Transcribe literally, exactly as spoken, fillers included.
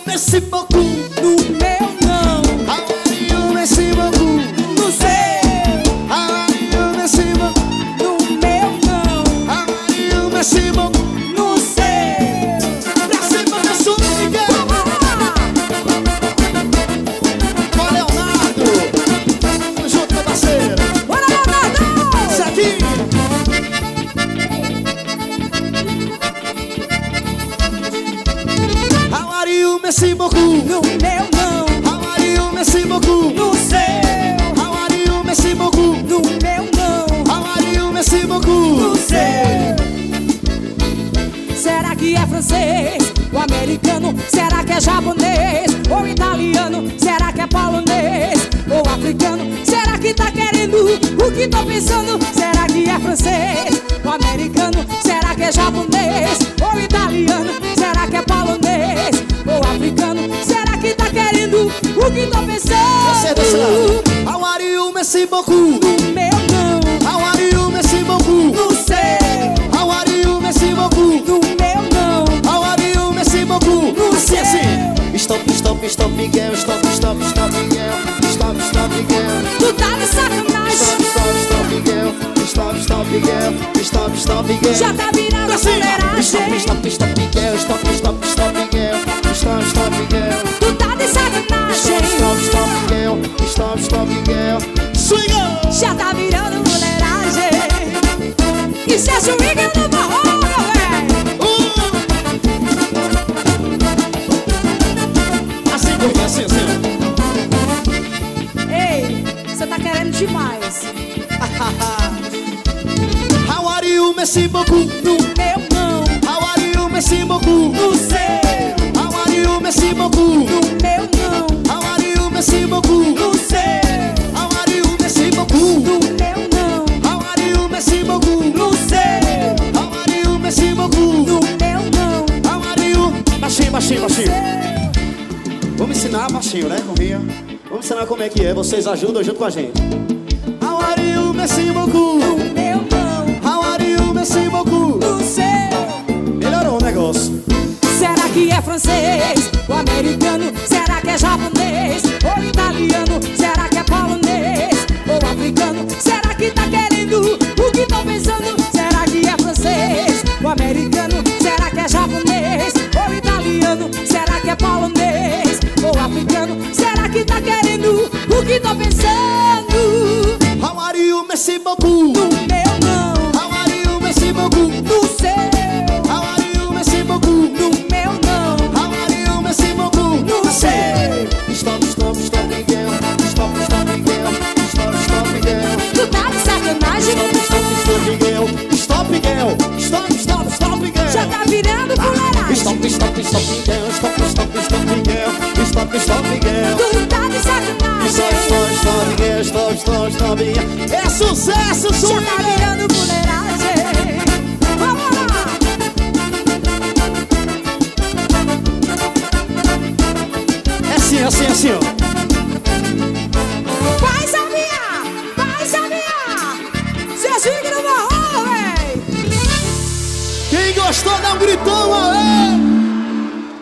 merci beaucoup. No meu não. How are you, merci beaucoup. No seu. How are you, merci beaucoup. No meu não. How are you, merci beaucoup. No seu. Pra cima, pessoal, Miguel. Ó, Leonardo. Tamo junto, meu parceiro. Bora, Leonardo! Isso aqui. How are you, merci beaucoup. No meu não. How are you, merci beaucoup. No seu. How are you, merci beaucoup. No meu não. How are you, merci beaucoup. No seu. Será que é francês ou americano? Será que é japonês ou italiano? Será que é polonês ou africano? Será que tá querendo o que tô pensando? Será que é francês ou americano? Será que é japonês ou italiano? Será que é polonês ou africano? Será que tá querendo o que tô Você desse pensando? lado. How are you, merci beaucoup. No meu não. How are you, merci beaucoup. No seu. How are you, merci beaucoup. No meu não. How are you, merci beaucoup. No Assim, seu. assim. Stop, stop, stop, Miguel. Stop, stop, stop, Miguel. Stop, stop, Miguel. Tu tá de sacanagem. Stop, stop, stop, Miguel. Stop, stop, Miguel. Stop, stop, Miguel. Já tá virando Assim, fuleiragem. stop, stop, stop, Miguel. Stop, stop, stop, Miguel. Stop, stop, Miguel. Tu tá de sacanagem. Stop, stop, stop, Miguel. Stop, stop, Miguel. Swing! Já tá virando fuleiragem. Isso é swing no forró, meu velho. Assim, como assim, assim. Ei, você tá querendo demais. How are you, merci beaucoup. No meu não. How are you, merci beaucoup. No seu. How are you, merci beaucoup. No meu não. How are you, merci beaucoup. No seu. How are you, merci beaucoup. No meu não. How are you, merci beaucoup. No seu. How are you, merci beaucoup. No meu não. How are you? Baixinho, baixinho, baixinho. Vamos ensinar baixinho, né, Corrinha? Vamos ensinar como é que é. Vocês ajudam junto com a gente. How are you, merci beaucoup. No meu não. How are you, merci beaucoup. No seu. Melhorou o negócio. Será que é francês ou americano? Será que é japonês ou italiano? Será que é polonês ou africano? Será que tá querendo o que tô pensando? Será que é francês ou americano? Será que é japonês ou italiano? Será que é polonês ou africano? Será que tá querendo o que tô pensando? How are you, merci beaucoup. No meu não. How are you, merci beaucoup. No seu. How are you, merci beaucoup. No meu não. How are you, merci beaucoup. No seu. Stop, stop, stop, Miguel. Stop, stop, Miguel. Stop, stop, Miguel. Tu tá de sacanagem? Stop, stop, stop, Miguel. Stop, Miguel. Stop, stop, stop, Miguel. Já tá virando fuleiragem. Stop, stop, stop, Miguel. Stop, stop, stop, Miguel. Stop, stop, Miguel. Tu tá de sacanagem. Stop, stop, stop, Miguel. Stop, stop, stop, Miguel. É sucesso, Já swing! tá virando fuleiragem. Vamos lá. É assim, assim, assim, ó. Vai, Sabia! Vai, Sabia! Seu swing no forró, véi! Quem gostou, dá um gritão, aê!